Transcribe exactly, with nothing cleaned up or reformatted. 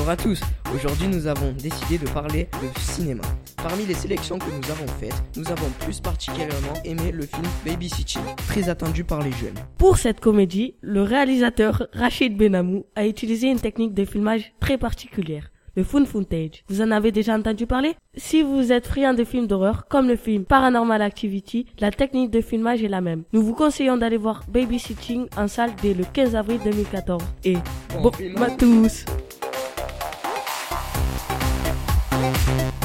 Bonjour à tous, aujourd'hui nous avons décidé de parler de cinéma. Parmi les sélections que nous avons faites, nous avons plus particulièrement aimé le film Babysitting, très attendu par les jeunes. Pour cette comédie, le réalisateur Rachid Benamou a utilisé une technique de filmage très particulière, le found footage. Vous en avez déjà entendu parler? Si vous êtes friand de films d'horreur, comme le film Paranormal Activity, la technique de filmage est la même. Nous vous conseillons d'aller voir Babysitting en salle dès le quinze avril deux mille quatorze. Et bon, bon film à tous!